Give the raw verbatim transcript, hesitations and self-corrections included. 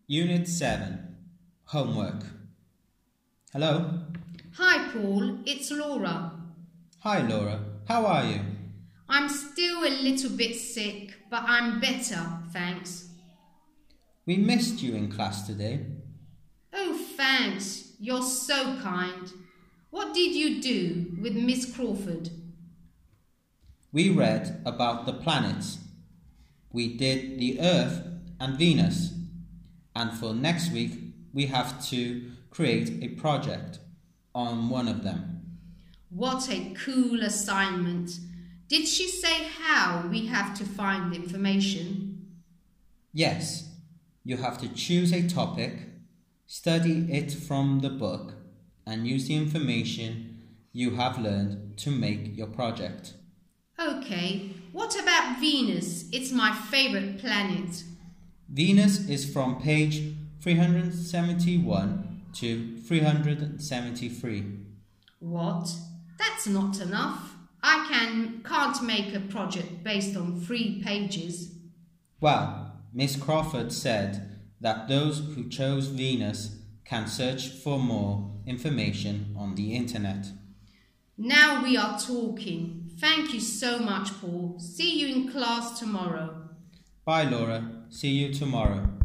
Unit seven. Homework. Hello? Hi Paul, it's Laura. Hi Laura, how are you? I'm still a little bit sick, but I'm better, thanks. We missed you in class today. Oh, thanks. You're so kind. What did you do with Miss Crawford? We read about the planets. We did the Earth and Venus. And for next week, we have to create a project on one of them. What a cool assignment. Did she say how we have to find information? Yes, you have to choose a topic, study it from the book, and use the information you have learned to make your project. Okay, what about Venus? It's my favourite planet. Venus is from page three hundred seventy-one to three hundred seventy-three. What? That's not enough. I can, can't make a project based on three pages. Well, Miss Crawford said that those who chose Venus can search for more information on the internet. Now we are talking. Thank you so much, Paul. See you in class tomorrow. Bye, Laura. See you tomorrow.